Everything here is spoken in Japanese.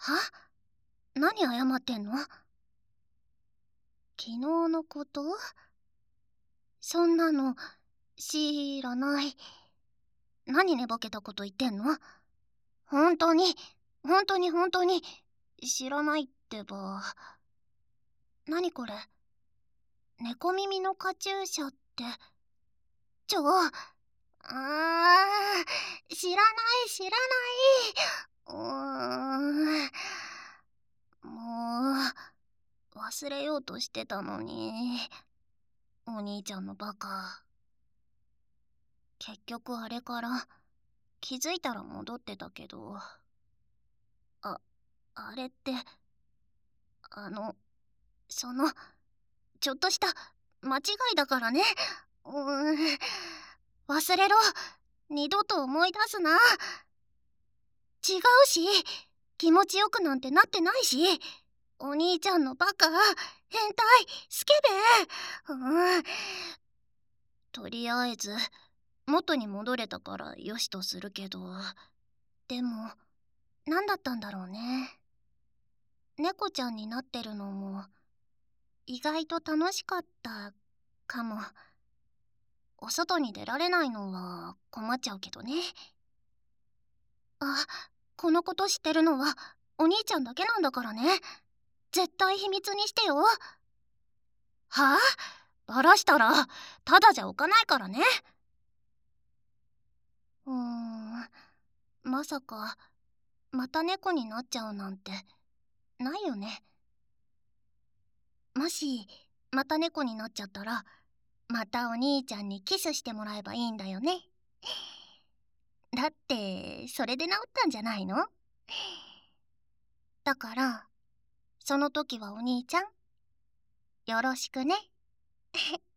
は？何謝ってんの？昨日のこと？そんなの知らない。何寝ぼけたこと言ってんの？本当に本当に知らないってば。何これ？猫耳のカチューシャって。知らない知らない。もう忘れようとしてたのに。お兄ちゃんのバカ。結局あれから気づいたら戻ってたけど、あれってあのそのちょっとした間違いだからね。忘れろ。二度と思い出すな。違うし、気持ちよくなんてなってないし。お兄ちゃんのバカ、変態、スケベ。とりあえず元に戻れたからよしとするけど、でも何だったんだろうね。猫ちゃんになってるのも意外と楽しかったかも。お外に出られないのは困っちゃうけどね。あ、このこと知ってるのはお兄ちゃんだけなんだからね。絶対秘密にしてよ。はあ？バラしたらただじゃおかないからね。まさかまた猫になっちゃうなんてないよね。もしまた猫になっちゃったら、またお兄ちゃんにキスしてもらえばいいんだよね。だってそれで治ったんじゃないの？だからその時はお兄ちゃんよろしくね。